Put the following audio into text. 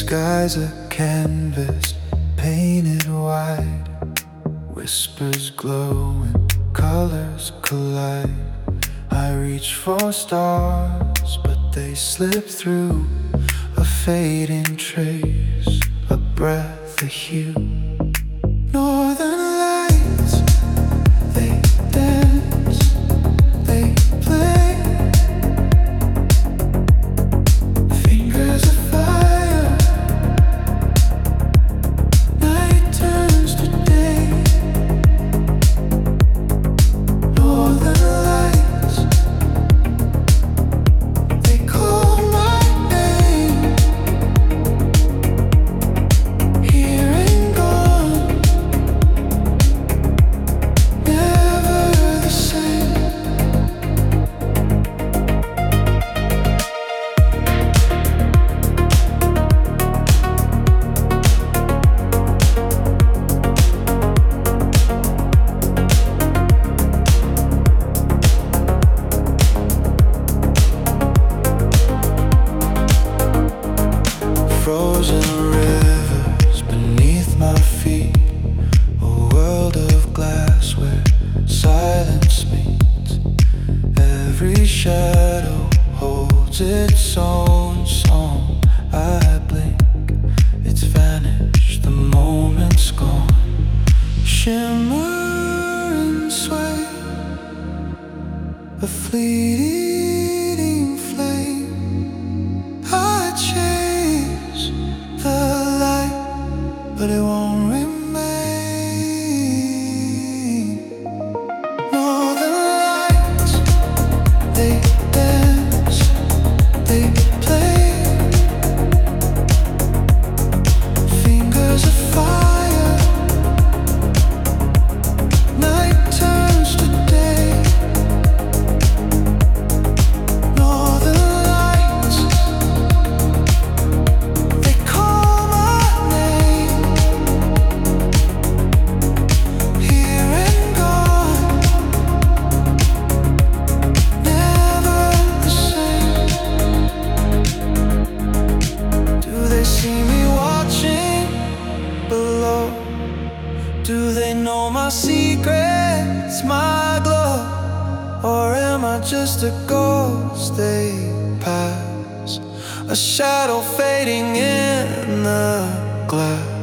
sky's a canvas painted white. Whispers glow and colors collide. I reach for stars, but they slip through. A fading trace, a breath, a hue. Northern lights, they dance, they play. Fingers of fire, night turns to day. Northern lights, they call my name. Here and gone, never the same. Frozen rivers beneath my feet. A world of glass where silence meets. Every shadow holds its own song. I blink, it's vanished, the moment's gone. Shimmer and sway, a fleeting flame. I chase the light, but it won't remain. Northern lights, they dance, they play. Fingers of fire, night turns to day. Northern lights, they call my name. Here and gone, never the same. Do they see me watching below? Do they know my secrets, my glow? Or am I just a ghost they pass? A shadow fading in the glass.